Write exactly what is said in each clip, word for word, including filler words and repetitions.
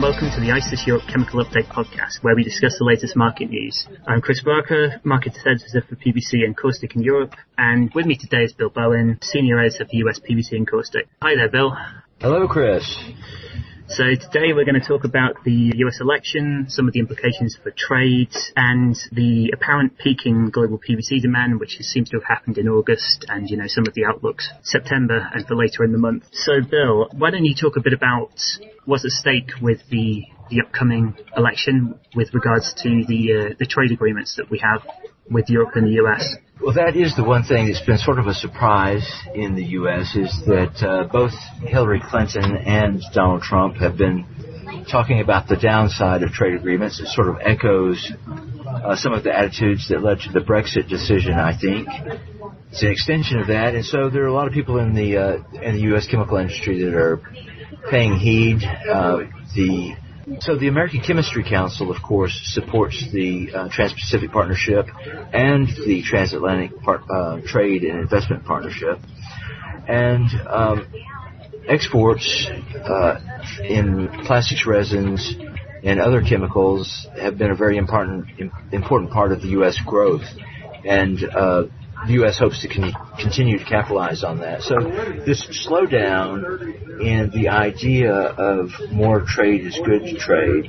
welcome to the ICIS Europe Chemical Update podcast, where we discuss the latest market news. I'm Chris Barker, Market Editor for P V C and Caustic in Europe, and with me today is Bill Bowen, Senior Editor for U S P V C and Caustic. Hi there, Bill. Hello, Chris. So today we're going to talk about the U S election, some of the implications for trade, and the apparent peak in global P V C demand, which seems to have happened in August, and, you know, some of the outlooks September and for later in the month. So, Bill, why don't you talk a bit about what's at stake with the, the upcoming election with regards to the uh, the trade agreements that we have with Europe and the U S? Well, that is the one thing that's been sort of a surprise in the U S is that uh, both Hillary Clinton and Donald Trump have been talking about the downside of trade agreements. It sort of echoes uh, some of the attitudes that led to the Brexit decision, I think. It's an extension of that, and so there are a lot of people in the uh, in the U S chemical industry that are paying heed. Uh, the So the American Chemistry Council, of course, supports the uh, Trans-Pacific Partnership and the Transatlantic Part, uh, Trade and Investment Partnership. And um, exports uh, in plastics resins and other chemicals have been a very important important part of the U S growth. And uh, the U S hopes to con- continue to capitalize on that. So this slowdown in the idea of more trade is good to trade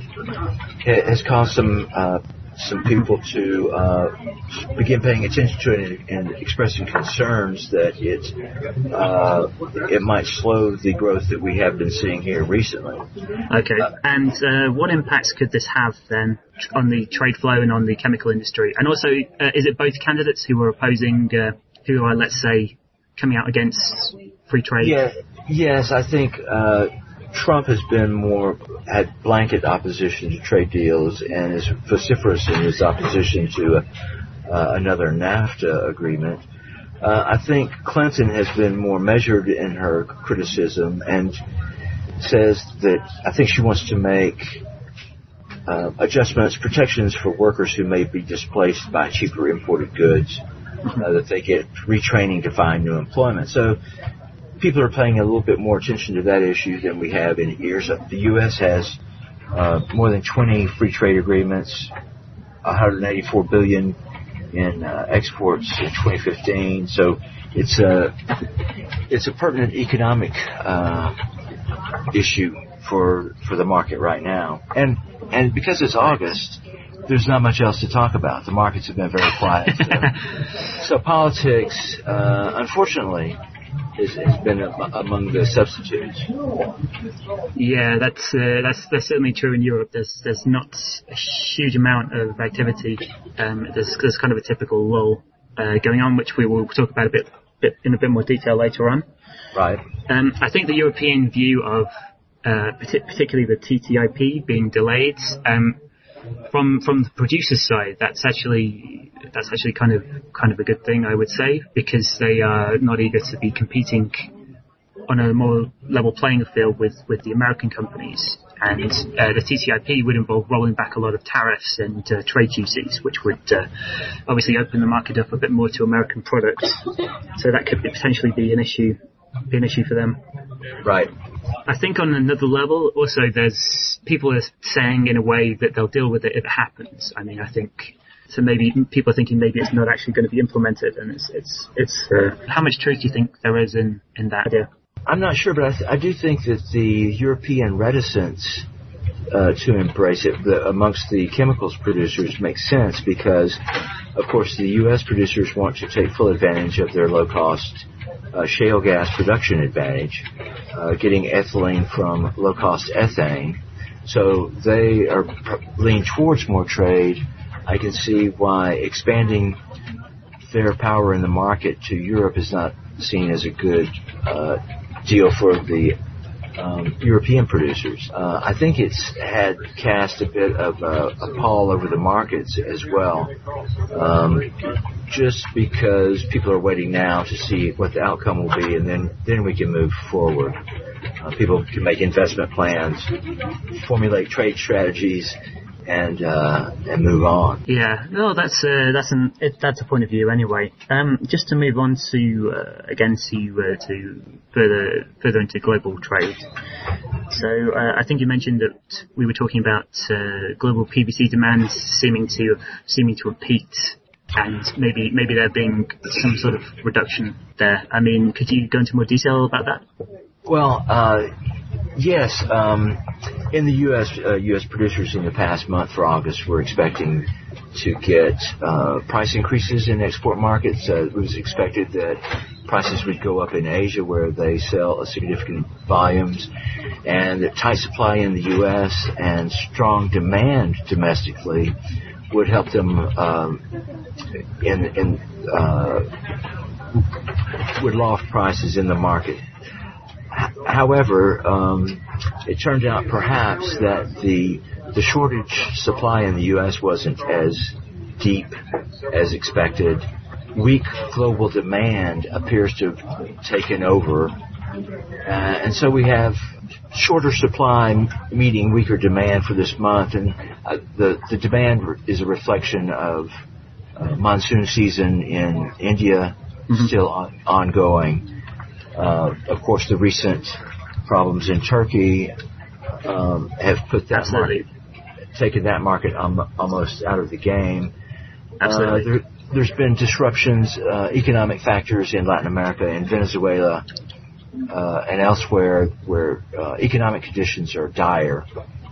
has caused some uh, some people to uh, begin paying attention to it and, and expressing concerns that it uh, it might slow the growth that we have been seeing here recently. Okay, uh, and uh, what impacts could this have then on the trade flow and on the chemical industry? And also, uh, is it both candidates who are opposing, uh, who are, let's say, coming out against free trade? Yeah, yes, I think uh, Trump has been more had blanket opposition to trade deals and is vociferous in his opposition to uh, uh, another NAFTA agreement. Uh, I think Clinton has been more measured in her criticism and says that I think she wants to make uh, adjustments, protections for workers who may be displaced by cheaper imported goods, uh, that they get retraining to find new employment. So people are paying a little bit more attention to that issue than we have in years. The U S has uh, more than twenty free trade agreements, one hundred eighty-four billion dollars in uh, exports in twenty fifteen. So it's a it's a pertinent economic uh, issue for for the market right now. And and because it's August, there's not much else to talk about. The markets have been very quiet. So, so politics, uh, unfortunately, Has, has been a, among the substitutes. Yeah, that's uh, that's that's certainly true in Europe. There's there's not a huge amount of activity. Um, there's there's kind of a typical lull uh, going on, which we will talk about a bit, bit in a bit more detail later on. Right. Um, I think the European view of uh, particularly the T T I P being delayed. Um, From from the producer's side, that's actually that's actually kind of kind of a good thing, I would say, because they are not eager to be competing on a more level playing field with, with the American companies. And uh, the T T I P would involve rolling back a lot of tariffs and uh, trade duties, which would uh, obviously open the market up a bit more to American products. So that could potentially be an issue be an issue for them. Right. I think on another level, also, there's people are saying in a way that they'll deal with it if it happens. I mean, I think so. Maybe people are thinking maybe it's not actually going to be implemented, and it's it's it's. Uh, how much truth do you think there is in, in that idea? I'm not sure, but I, th- I do think that the European reticence uh, to embrace it the, amongst the chemicals producers makes sense because, of course, the U S producers want to take full advantage of their low cost Uh, shale gas production advantage, uh, getting ethylene from low-cost ethane. So they are pr- leaning towards more trade. I can see why expanding their power in the market to Europe is not seen as a good uh, deal for the um, European producers. Uh, I think it's had cast a bit of a, a pall over the markets as well. Um, just because people are waiting now to see what the outcome will be, and then, then we can move forward. Uh, people can make investment plans, formulate trade strategies, and uh, and move on. Yeah, no, that's uh, that's an it, that's a point of view anyway. Um, just to move on to uh, again to uh, to further further into global trade. So uh, I think you mentioned that we were talking about uh, global P V C demand seeming to seeming to have peaked, and maybe maybe there being some sort of reduction there. I mean, could you go into more detail about that? Well, uh, yes. Um, in the U S, uh, U S producers in the past month for August were expecting to get uh, price increases in export markets. Uh, it was expected that prices would go up in Asia, where they sell significant volumes, and that tight supply in the U S and strong demand domestically would help them um, in, in uh, would loft prices in the market. However, um, it turned out perhaps that the the shortage supply in the U S wasn't as deep as expected. Weak global demand appears to have taken over, uh, and so we have shorter supply meeting weaker demand for this month, and uh, the the demand is a reflection of uh, monsoon season in India, mm-hmm. still on, ongoing. Uh, of course, the recent problems in Turkey um, have put that Absolutely. market, taken that market um, almost out of the game. Absolutely. Uh, there, there's been disruptions, uh, economic factors in Latin America, in Venezuela, uh, and elsewhere where uh, economic conditions are dire.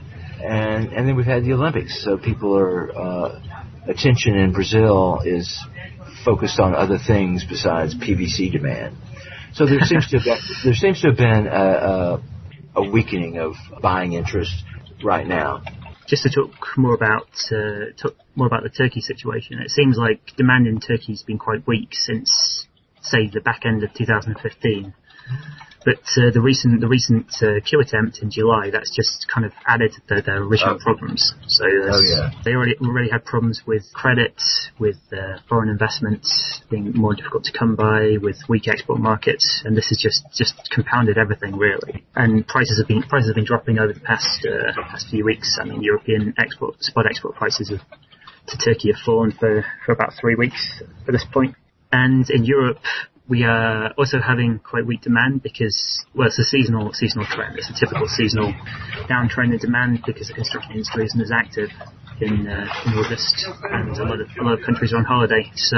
And and then we've had the Olympics, so people are uh, attention in Brazil is focused on other things besides P V C demand. So there seems to have been, there seems to have been a, a, a weakening of buying interest right now. Just to talk more about uh, talk more about the Turkey situation, it seems like demand in Turkey has been quite weak since, say, the back end of two thousand fifteen. But uh, the recent the recent uh, Q attempt in July, that's just kind of added to their, their original oh. problems. So oh, yeah. they already already had problems with credit, with uh, foreign investments being more difficult to come by, with weak export markets, and this has just, just compounded everything really. And prices have been prices have been dropping over the past uh, past few weeks. I mean, European export spot export prices have, to Turkey have fallen for, for about three weeks at this point. And in Europe, we are also having quite weak demand because, well, it's a seasonal seasonal trend. It's a typical seasonal downtrend in demand because the construction industry isn't as active in uh, in August, and a lot of a lot of countries are on holiday. So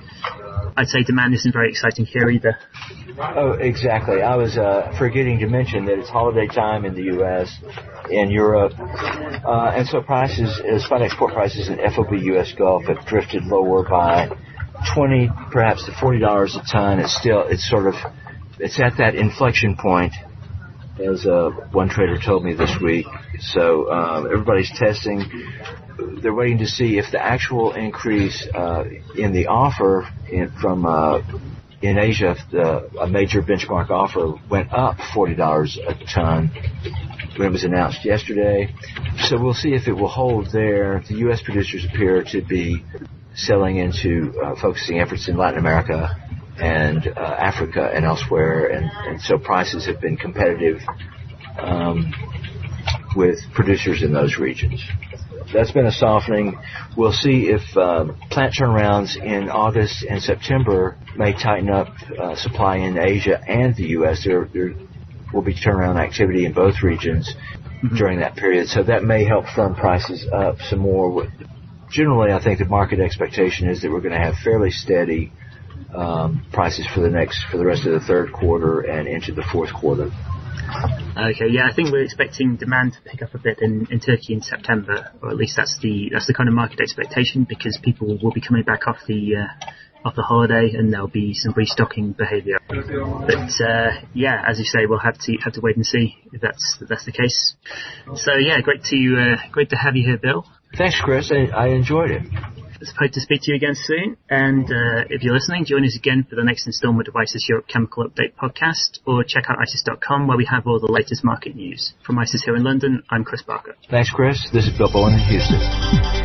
I'd say demand isn't very exciting here either. Oh, exactly. I was uh, forgetting to mention that it's holiday time in the U S, in Europe, uh, and so prices, spot export prices in F O B U S Gulf have drifted lower by twenty, perhaps to forty dollars a ton. It's still, it's sort of, it's at that inflection point, as uh, one trader told me this week. So um, everybody's testing. They're waiting to see if the actual increase uh, in the offer in, from uh, in Asia, if the, a major benchmark offer went up forty dollars a ton when it was announced yesterday. So we'll see if it will hold there. The U S producers appear to be selling into uh, focusing efforts in Latin America and uh, Africa and elsewhere, and, and so prices have been competitive um, with producers in those regions. That's been a softening. We'll see if uh, plant turnarounds in August and September may tighten up uh, supply in Asia and the U S. There, there will be turnaround activity in both regions mm-hmm. during that period, so that may help firm prices up some more. Generally, I think the market expectation is that we're going to have fairly steady um, prices for the next, for the rest of the third quarter and into the fourth quarter. Okay, yeah, I think we're expecting demand to pick up a bit in, in Turkey in September, or at least that's the that's the kind of market expectation, because people will be coming back off the uh, off the holiday and there'll be some restocking behaviour. But uh, yeah, as you say, we'll have to have to wait and see if that's if that's the case. So yeah, great to uh, great to have you here, Bill. Thanks, Chris. I, I enjoyed it. It's hope to speak to you again soon. And uh, if you're listening, join us again for the next installment of ICIS Europe Chemical Update podcast, or check out icis dot com where we have all the latest market news. From ICIS here in London, I'm Chris Barker. Thanks, Chris. This is Bill Bowen in Houston.